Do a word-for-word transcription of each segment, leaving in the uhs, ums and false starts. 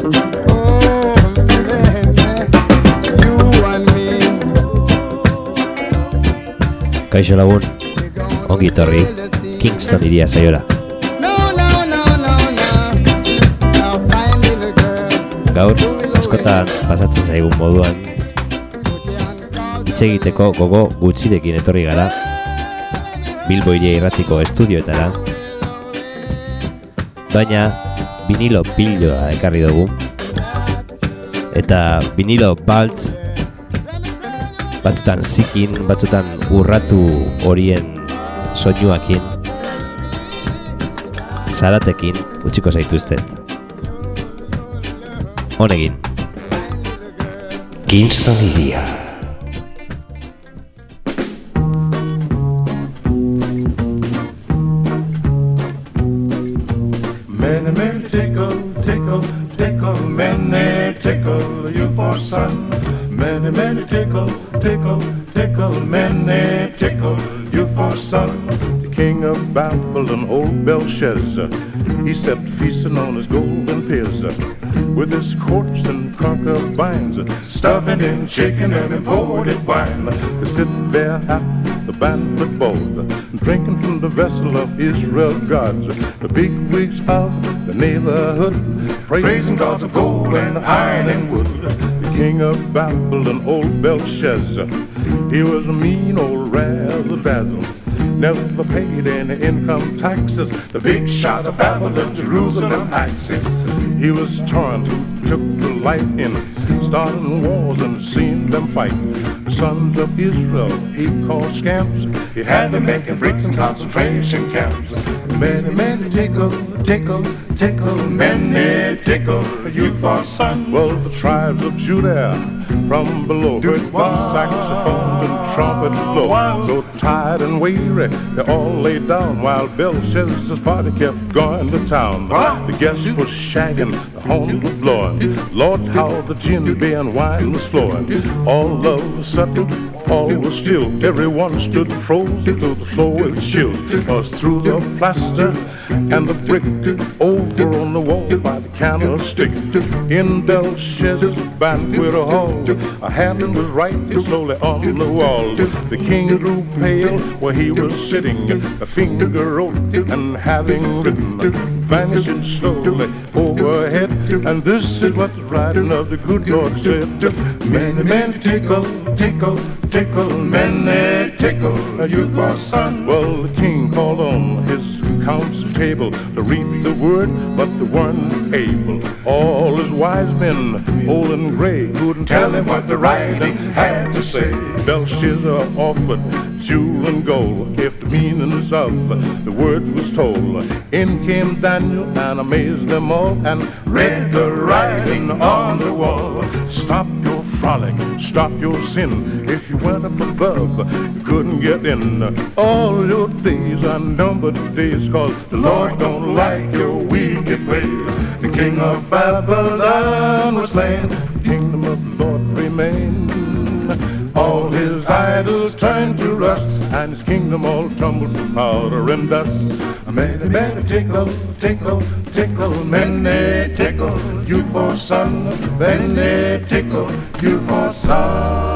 Kaixo lagun, ongi etorri Kingston iria saiora. Gaur, askotan pasatzen zaigun moduan hitz egiteko gogo gutxirekin etorri gara Bilbo Iria Irratiko estudioetara, baina vinilo piloa ekarri dugu eta vinilo baltz, batzutan zikin, batzutan urratu horien soinuakin, zaratekin utziko zaituztet. Honegin Kingston Iria. Many, many tickle, tickle, tickle, many tickle you for son. Many, many tickle, tickle, tickle, many tickle you for son. The king of Babylon, old Belshazzar, he sat feasting on his golden pears, with his courts and concubines, stuffing in chicken and imported wine. They sit there at the banquet board, drinking from the vessel of Israel gods. The big wigs of the neighborhood, praising gods of gold and iron and wood. The king of Babylon, old Belshazzar, he was a mean old razzle-dazzle, never paid any income taxes. The big shot of Babylon, Jerusalem axis. He was torn, took the life in, starting wars and seen them fight. The sons of Israel he called scamps. He had them making bricks in concentration camps. Many, many tickle, tickle, tickle, many tickle you for son. Well, the tribes of Judah from below heard the saxophones and trumpets blow. So tired and weary, they all lay down while Belshazzar's party kept going to town. The guests were shagging, the horns were blowing. Lord, how the gin beer and wine was flowing. All of a sudden, all was still. Everyone stood frozen to the floor with chill. Was through the plaster and the brick, over on the wall by the candlestick. In Belshazzar's banquet hall, a hand was writing slowly on the wall. The king grew pale where he was sitting. A finger wrote and having written, vanishing slowly overhead. And this is what the writing of the good Lord said. Many, many tickle, tickle, tickle, many tickle you for son. Well, the king called on his council table to read the word, but they weren't able. All his wise men, old and gray, couldn't tell him what the writing had to say. Belshazzar offered jewel and gold if the meanings of the words was told. In came Daniel and amazed them all and read the writing on the wall. Stop your frolic, stop your sin. If you went up above, you couldn't get in. All your days are numbered days, cause the Lord don't like your wicked ways. The king of Babylon was slain, the kingdom of the Lord remained. All his idols turned to rust, and his kingdom all tumbled to powder and dust. Many, many tickle, tickle, tickle, many tickle you for son. Many tickle you for son.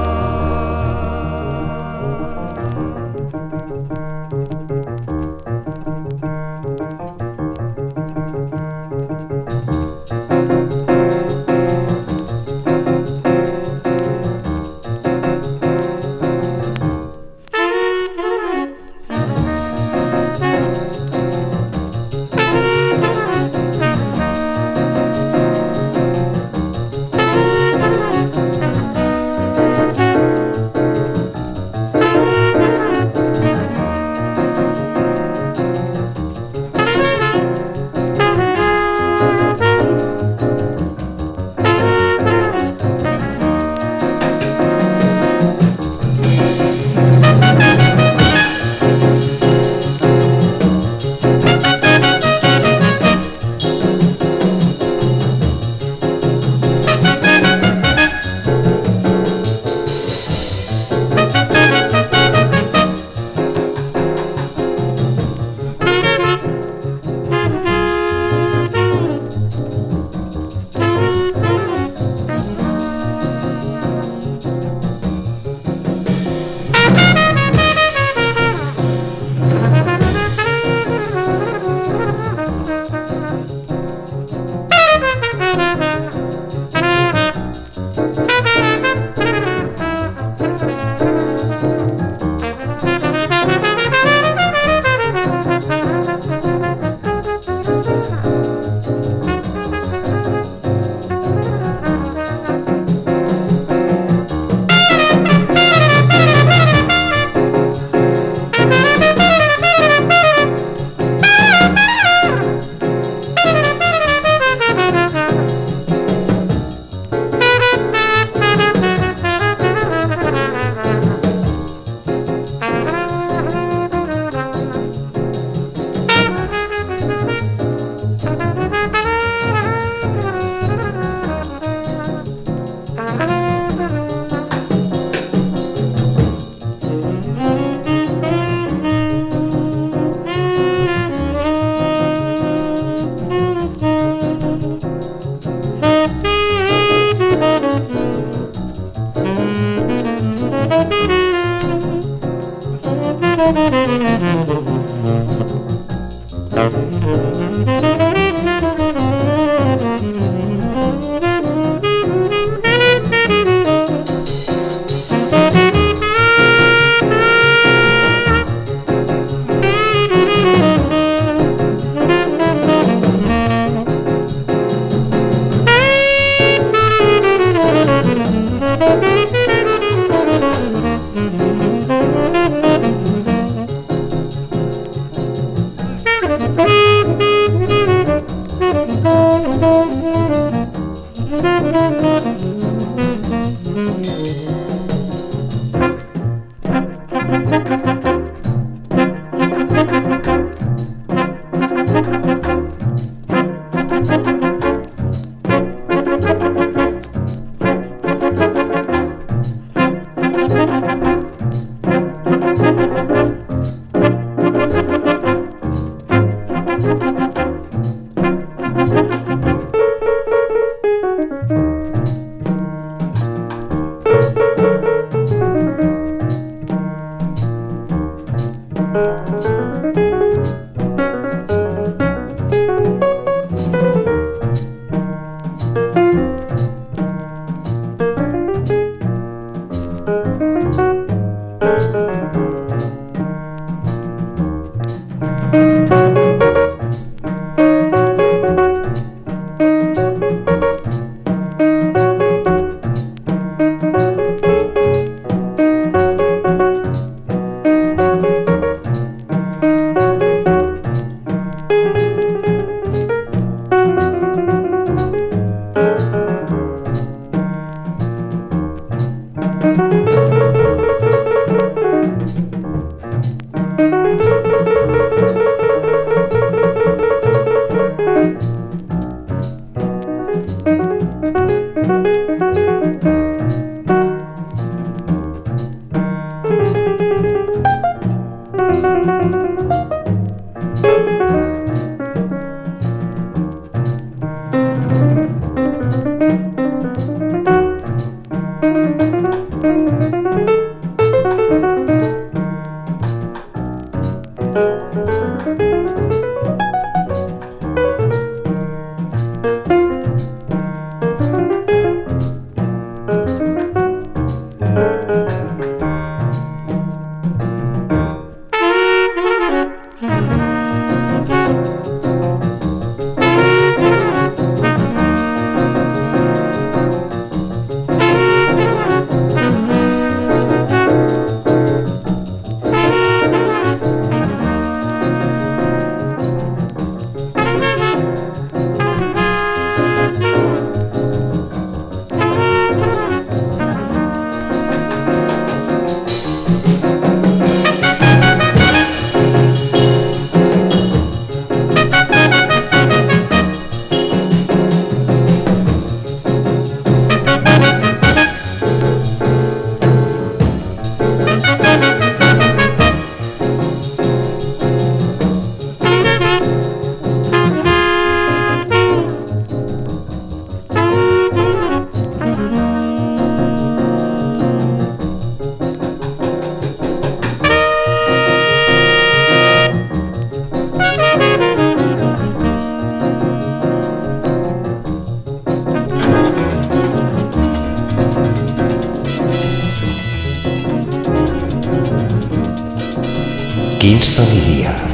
Kingston Día.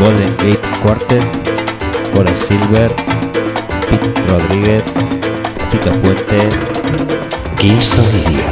Golden Gate Quartet, Horace Silver, Pete Rodríguez, Tito Puente, Kingston Liria.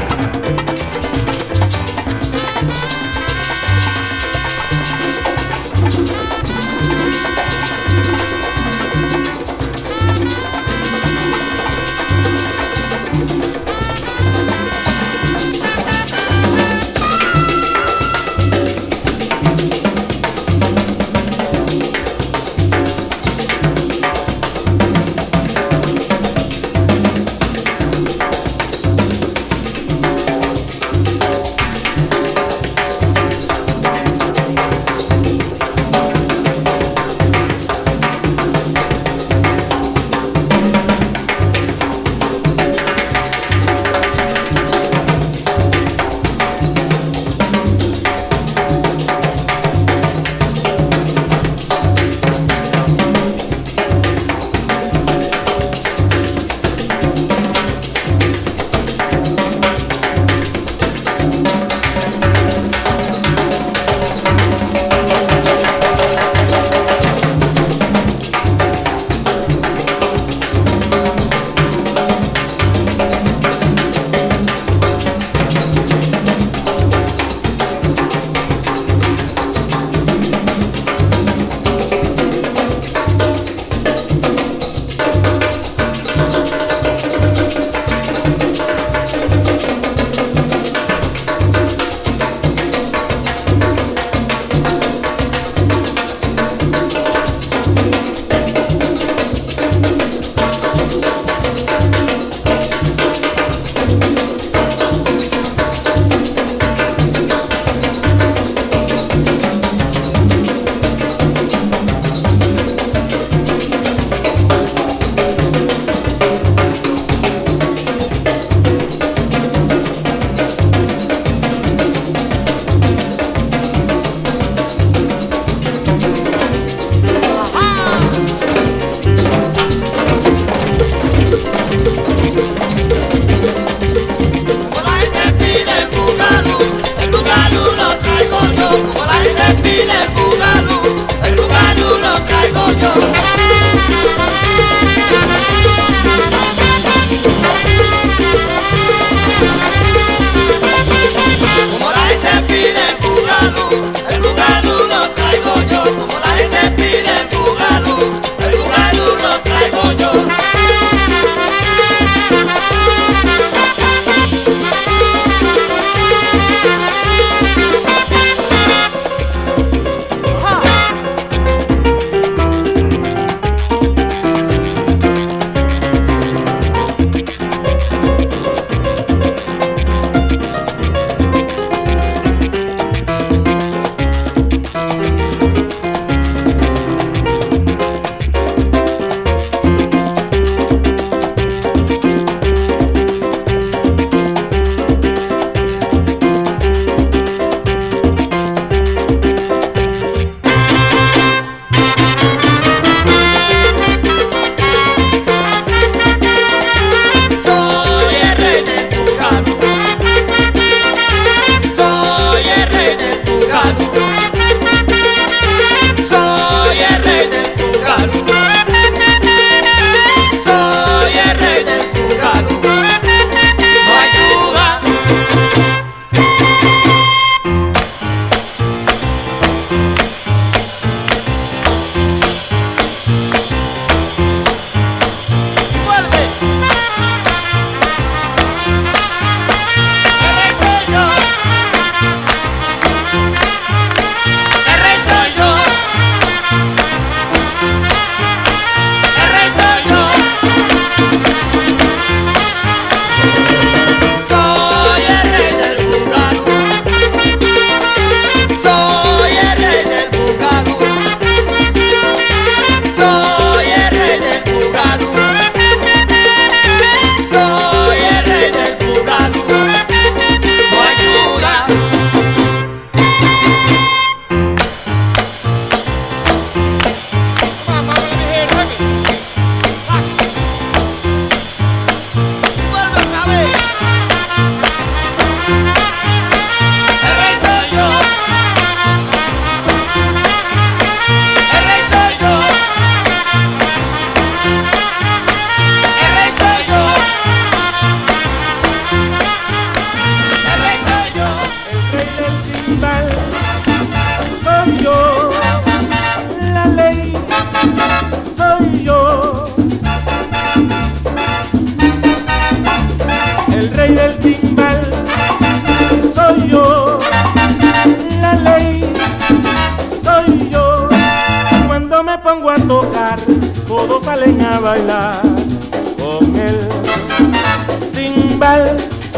rey del timbal soy yo, la ley soy yo. Cuando me pongo a tocar, todos salen a bailar con el timbal.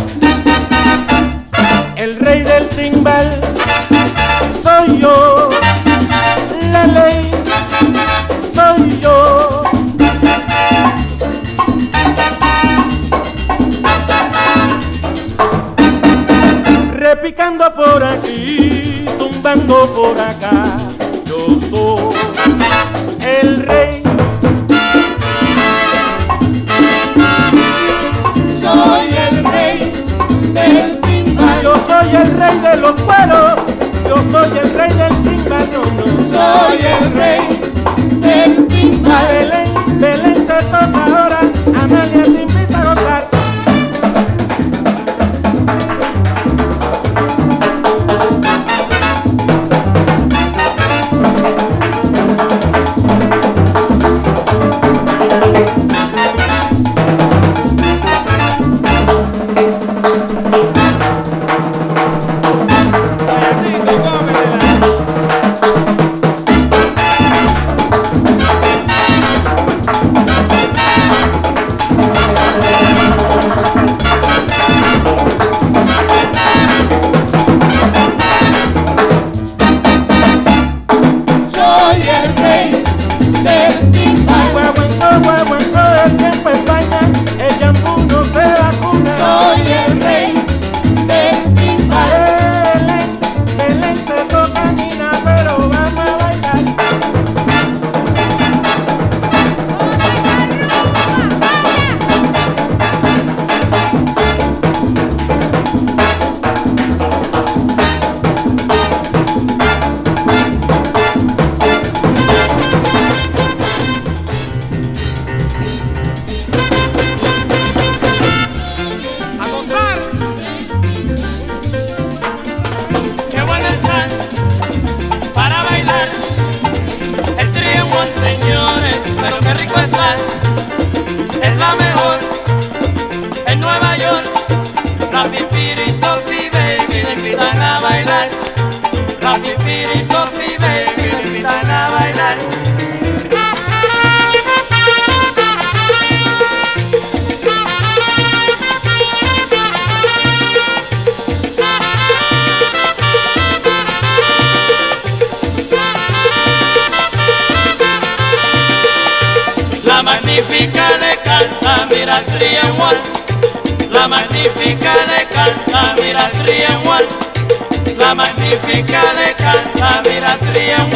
El rey del timbal soy yo, la ley soy yo. Repicando por aquí, tumbando por acá, yo soy el rey. Soy el rey del timbal. Yo soy el rey de los cueros, yo soy el rey del timbal, no, no. Soy el rey del timbal. Belén, Belén te toca ahora, Amalia te invita a gozar. La magnífica le canta, mira el three and one. La magnífica le canta, mira el three and one. La magnífica le canta, mira el three and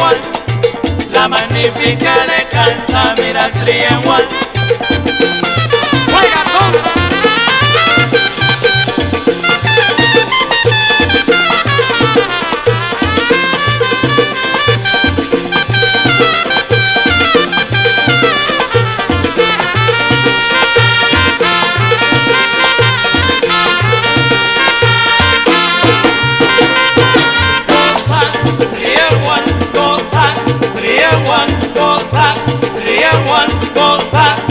one. La magnífica le canta, mira el three and one. ¡Oiga, son! Goza, three and one, goza,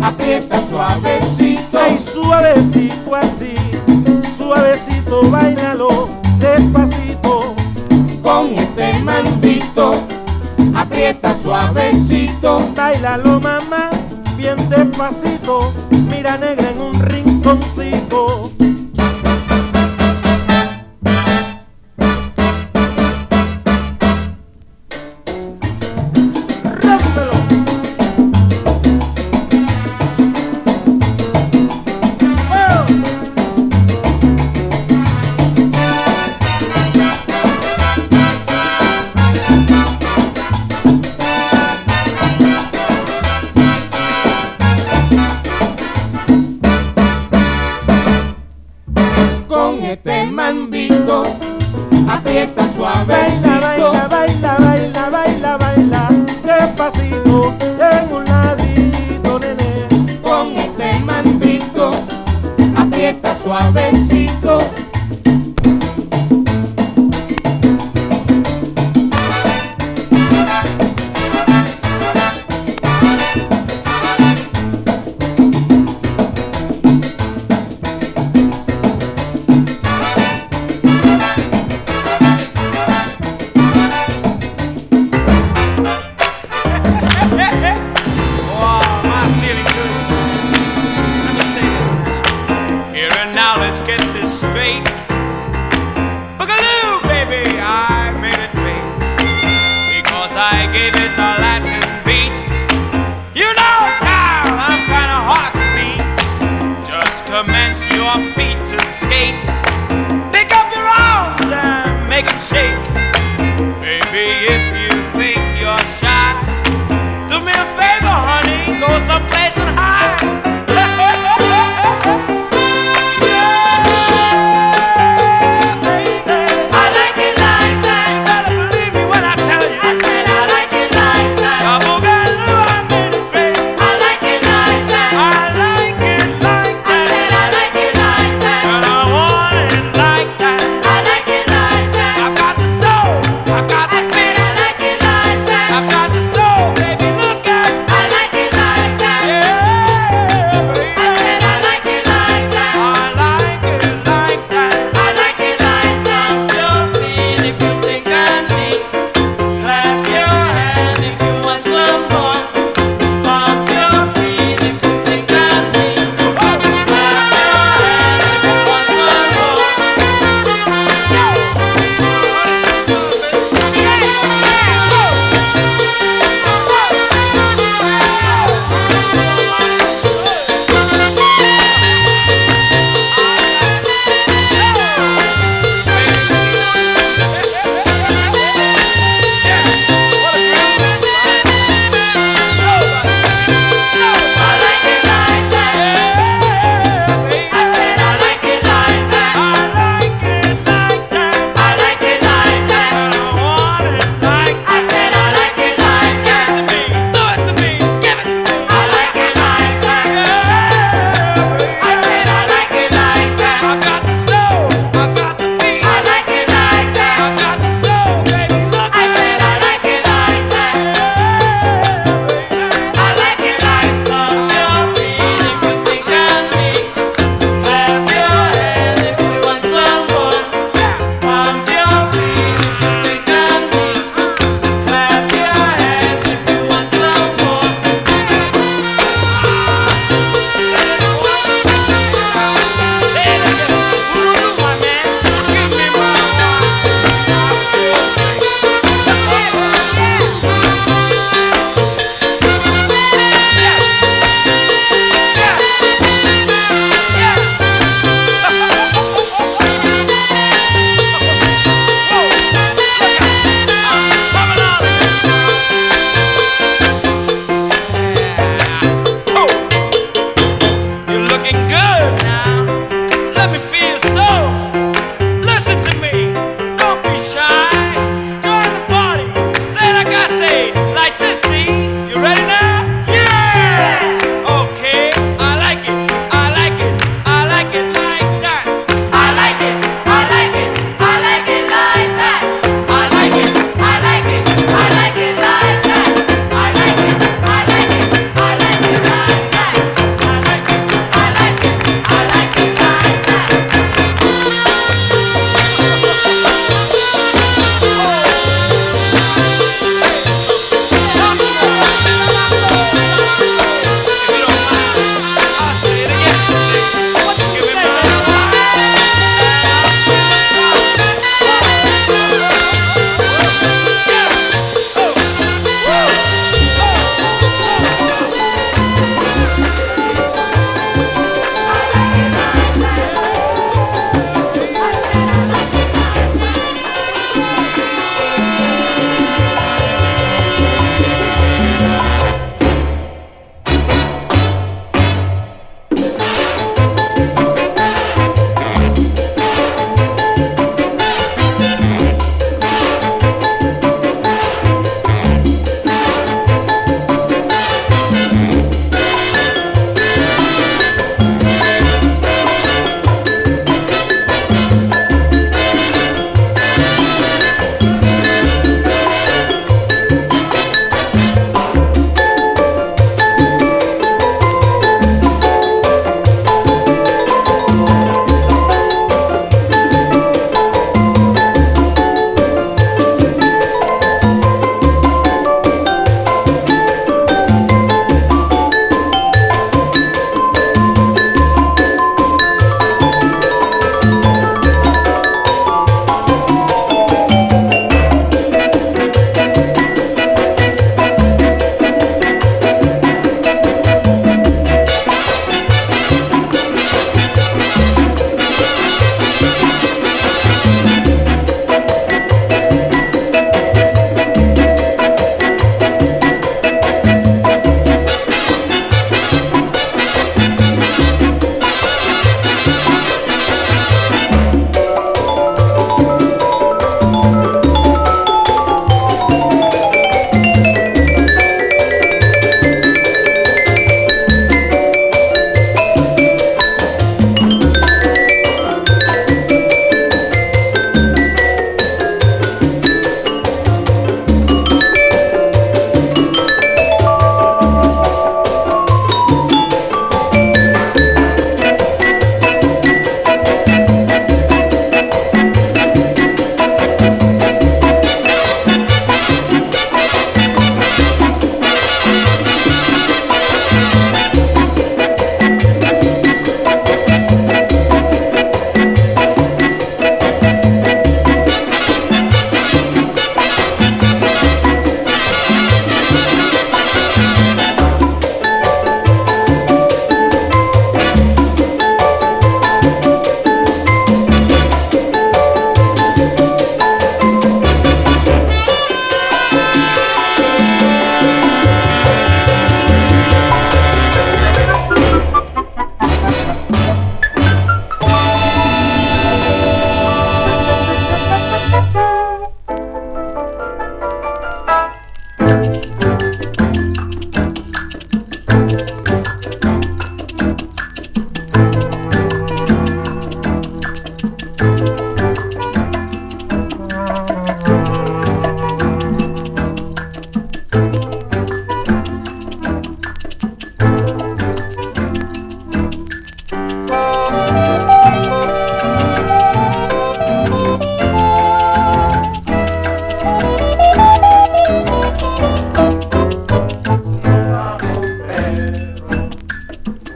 aprieta suavecito. Ay, suavecito así, suavecito, bailalo despacito. Con este mandito, aprieta suavecito. Bailalo mamá, bien despacito. Mira negra en un rinconcito.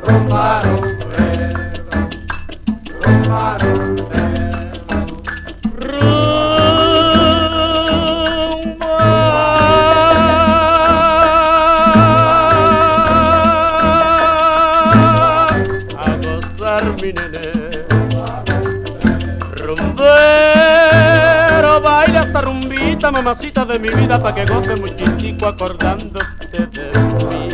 Rumbero, baila esta rumbita, mamacita de mi vida, pa' que goce muy chichico acordándote de mí.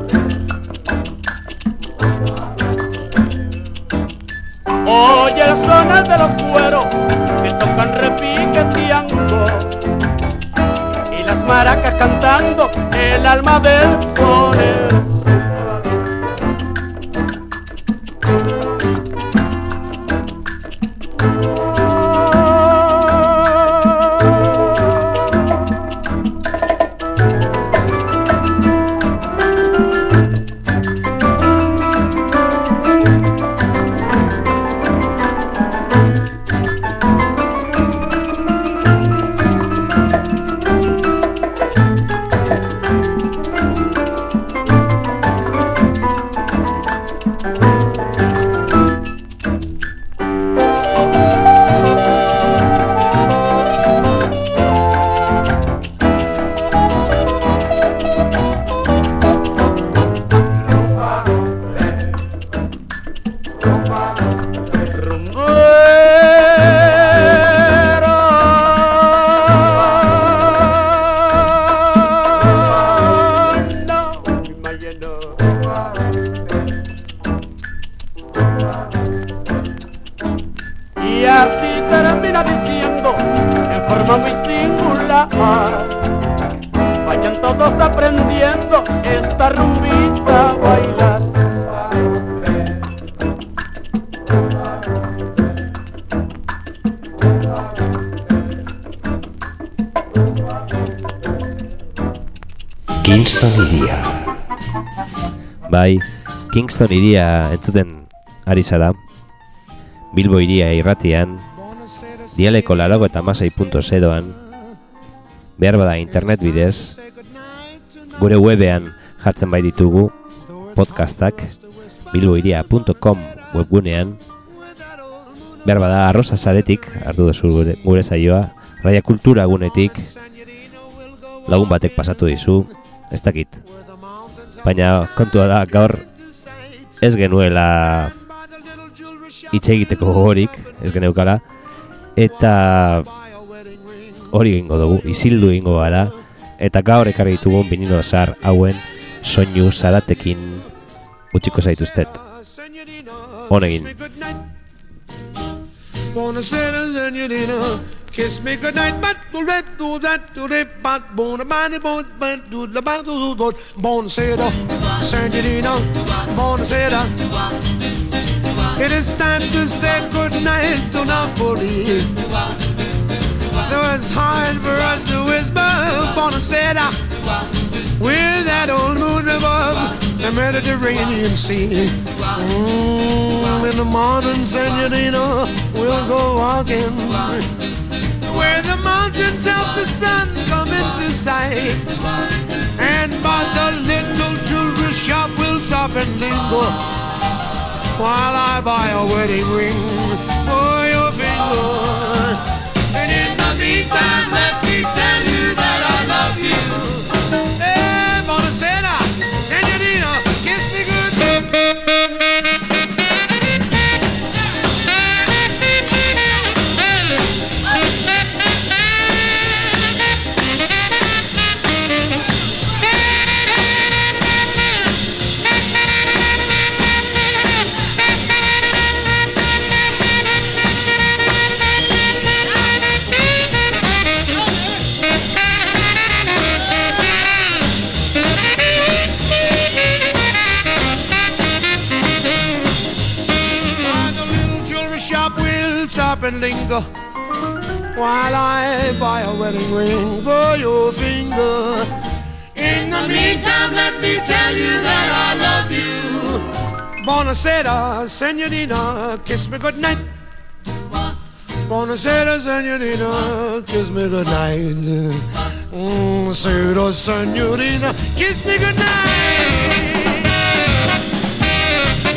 Oye el sonar de los cueros que tocan repiqueteando y las maracas cantando el alma del sonero. Y así termina diciendo en forma muy singular: vayan todos aprendiendo esta rumbita a bailar. Kingston iria. Bai, Kingston iria entzuten ari zara. Bilbo iria irratian, dialeko larago eta masai punto zeroan, behar bada internet bidez, gure webean jartzen bai ditugu podcastak, bilboiria punto com webgunean, behar bada arroza zaretik, hartu duzu gure, gure zaioa, Raia Kultura gunetik, lagun batek pasatu dizu, ez dakit. Baina kontua da gaur ez genuela hitz egiteko gogorik, ez geneukala, eta hori egingo dugu, isildu egingo gara, eta gaur ekarri ditugun vinilo zahar hauen soinu zaratekin utziko zaituztet. Honegin. Kiss me goodnight, but do that, do that, do that, but bone, body, bone, bone, do the bone, do the bone, say it, Sangerino, bone, say it. It is time to say goodnight to Napoli. Though it's hard for us to whisper, bone, say it, with that old moon above the Mediterranean Sea. Mm, in the morning, Sangerino, we'll go walking where the mountains of the sun come into sight, and by the little jewelry shop we'll stop and linger while I buy a wedding ring for your finger. And in the meantime, let me tell you that I love you. Hey, Bonacera, Senorita, kiss me good. Stop and linger while I buy a wedding ring for your finger. In the meantime, let me tell you that I love you. Buonasera, senorina, kiss me goodnight. Buonasera, senorina, kiss me goodnight. Mm, Sera, senorina, kiss me goodnight.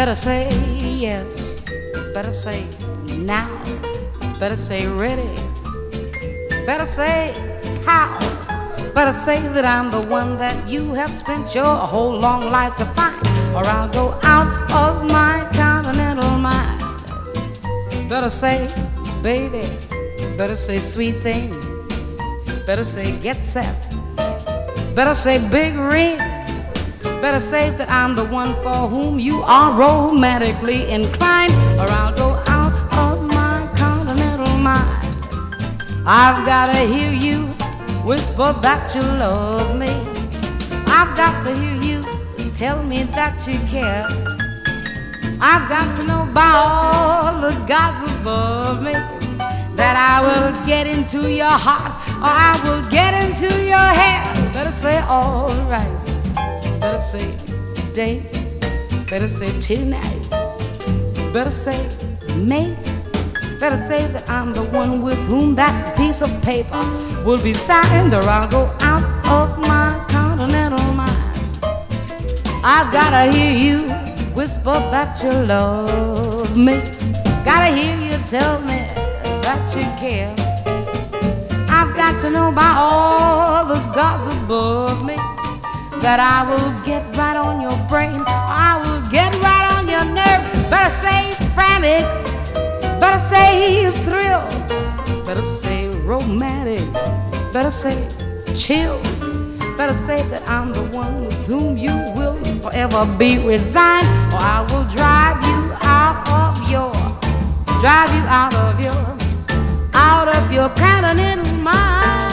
Better say yes, better say now, better say ready, better say how, better say that I'm the one that you have spent your whole long life to find, or I'll go out of my continental mind. Better say, baby, better say sweet thing, better say get set, better say big ring, better say that I'm the one for whom you are romantically inclined, or I'll go out of my continental mind. I've gotta hear you whisper that you love me. I've got to hear you tell me that you care. I've got to know by all the gods above me that I will get into your heart or I will get into your head. Better say all right. Better say today. Better say tonight. Better say mate. Better say that I'm the one with whom that piece of paper will be signed, or I'll go out of my continental mind. I've gotta hear you whisper that you love me. Gotta hear you tell me that you care. I've got to know by all the gods above me that I will get right on your brain, I will get right on your nerve. Better say frantic, better say thrills, better say romantic, better say chills, better say that I'm the one with whom you will forever be resigned, or I will drive you out of your, drive you out of your, out of your continental mind.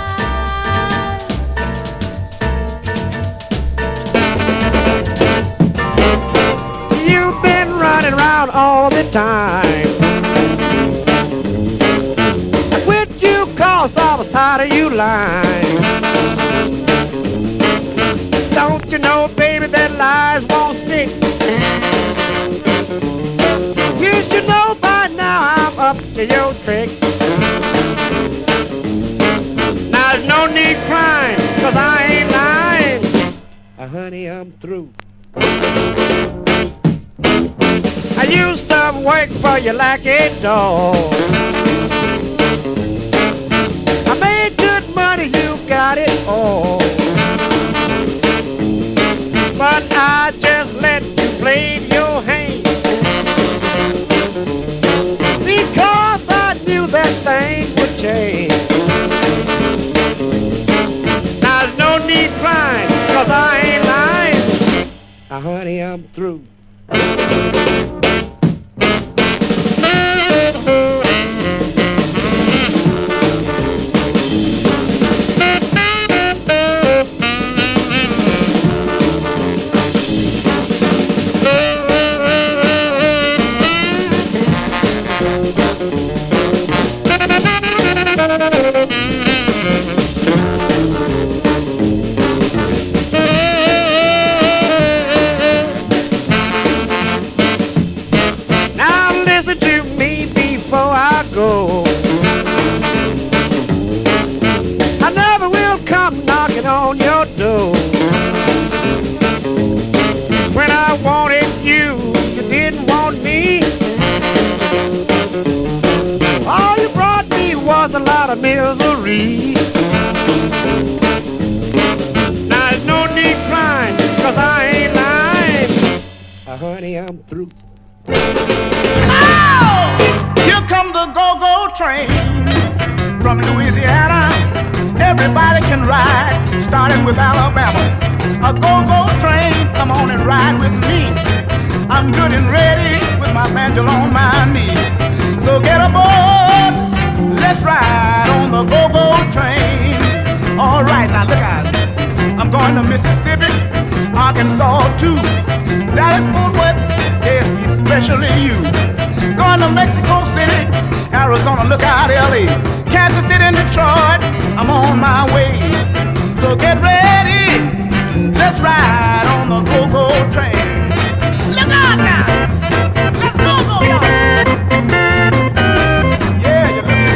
You've been running around all the time. I quit you cause I was tired of you lying. Don't you know, baby, that lies won't stick? You should know by now I'm up to your tricks. Now there's no need crying, cause I ain't lying. Uh, honey, I'm through. I used to work for you like a dog. I made good money, you got it all. But I just let you play your hand, because I knew that things would change. Now there's no need crying, cause I ain't lying. Now honey, I'm through. On your door. When I wanted you, you didn't want me. All you brought me was a lot of misery. Now there's no need crying, cause I ain't lying. Uh, honey, I'm through. Oh! Here come the go-go train from Louisiana. Everybody can ride, starting with Alabama. A go-go train, come on and ride with me. I'm good and ready with my banjo on my knee. So get aboard, let's ride on the go-go train. All right, now look out. I'm going to Mississippi, Arkansas too. Dallas, Fort Worth, yes, especially you. Going to Mexico City, Arizona, look out, L A Kansas City and Detroit, I'm on my way. So get ready, let's ride on the go-go train. Look out now, let's go, go, yeah, you look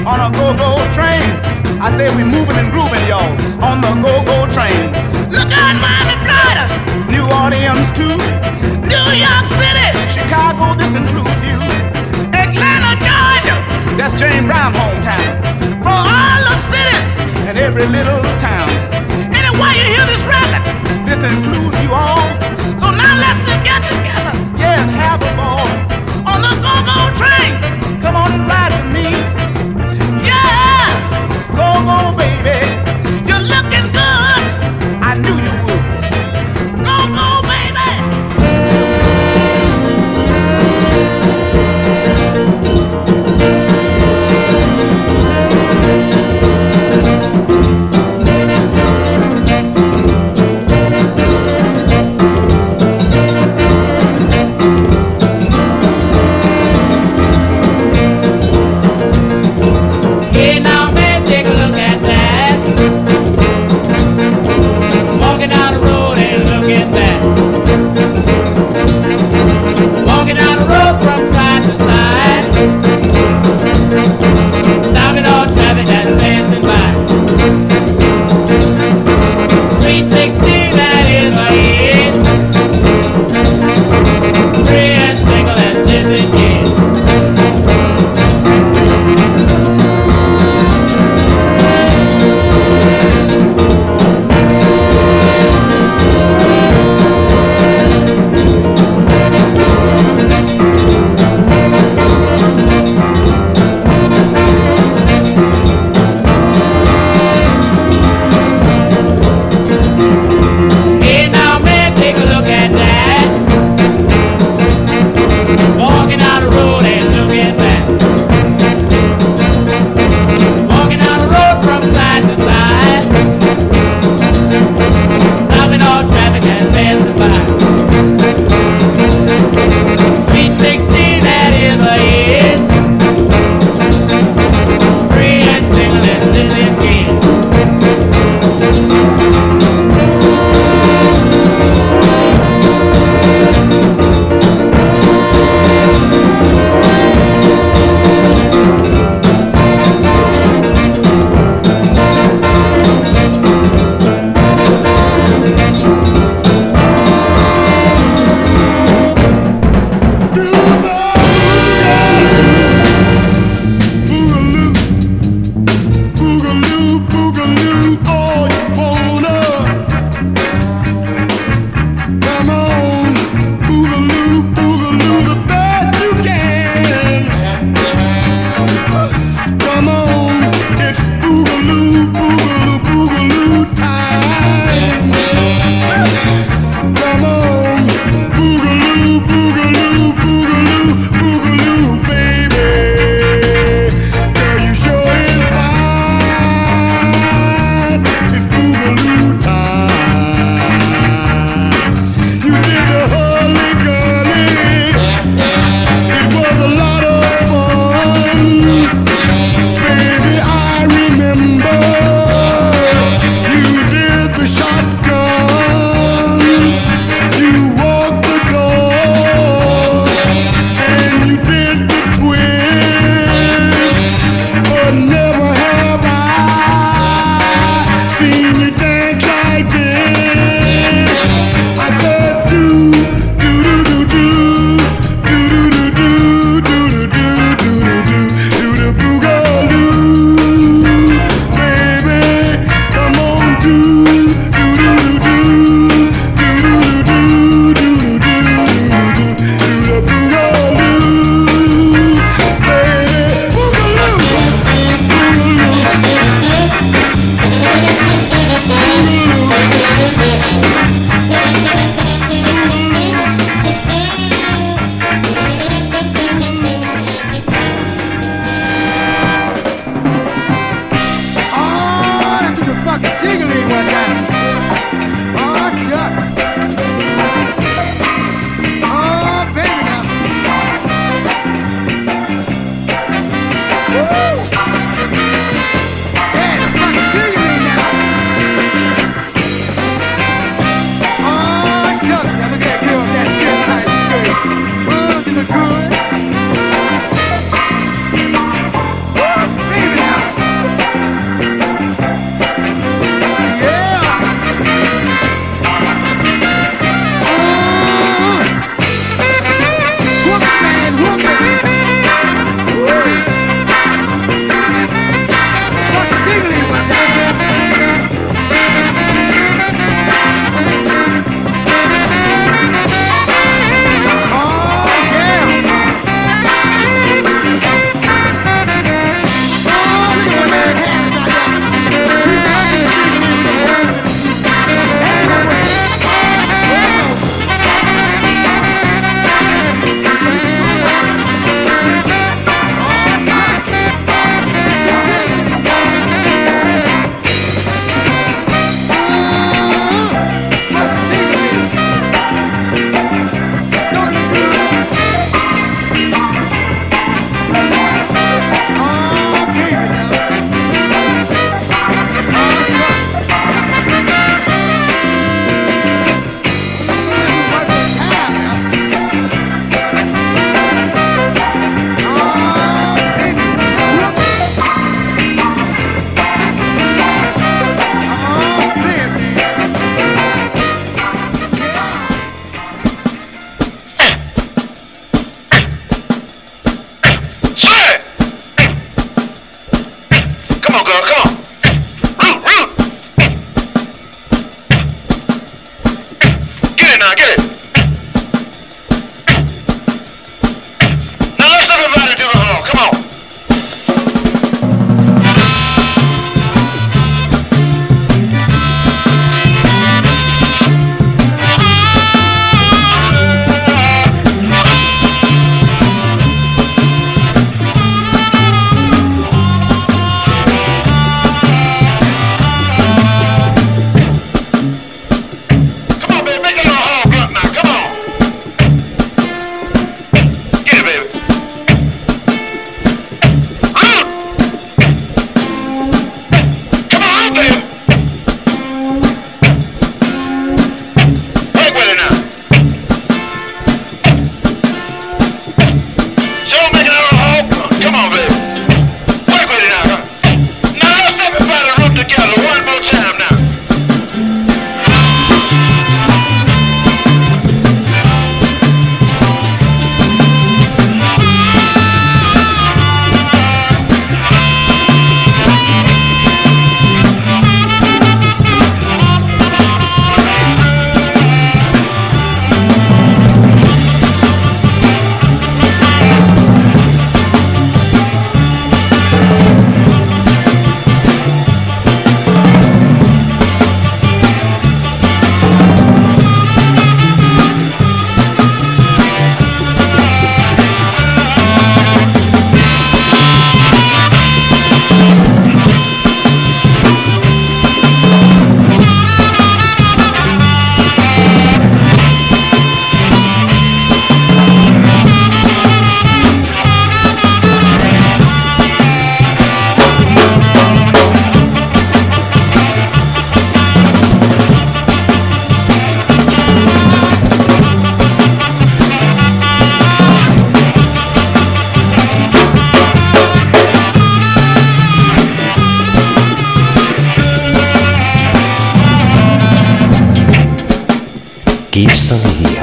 on a go-go train. I say we moving and grooving, y'all, on the go-go train. Look out, Miami, Florida, New Orleans too, New York City, Chicago, this includes you. Atlanta, Georgia, that's James Brown's hometown. For all the cities and every little town. Anyway, you hear this record, this includes you all. So now let's get together, yeah, and have a ball on the go-go train. Come on and ride with me. Yeah, go-go, baby. You're looking good. I knew you would. Go-go, baby. Baby Kingston Iria.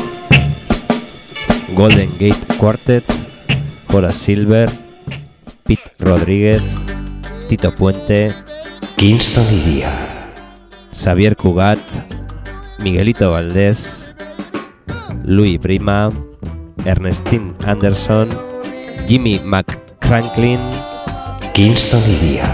Golden Gate Quartet, Horace Silver, Pete Rodríguez, Tito Puente, Kingston Iria. Xavier Cugat, Miguelito Valdés, Louis Prima, Ernestine Anderson, Jimmy McCranklin, Kingston Iria.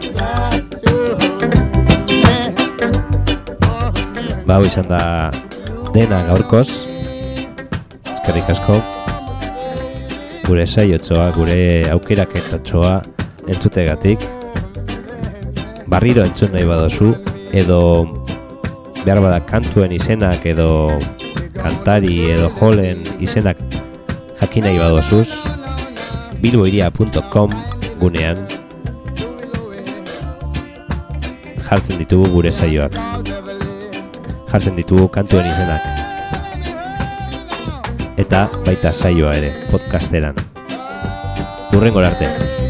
Ba, hau izan da dena gaurkoz. Eskerrik asko. Gure saiotxoa, gure aukeraketatxoa entzutegatik. Barriro entzun nahi badozu, edo behar bada kantuen izenak, edo kantari, edo jolen izenak jakin nahi badozuz, bilboiria punto com gunean jartzen ditugu gure saioak. Jartzen ditugu kantuen izenak. Eta baita saioa ere, podcasteran. Hurrengora arte.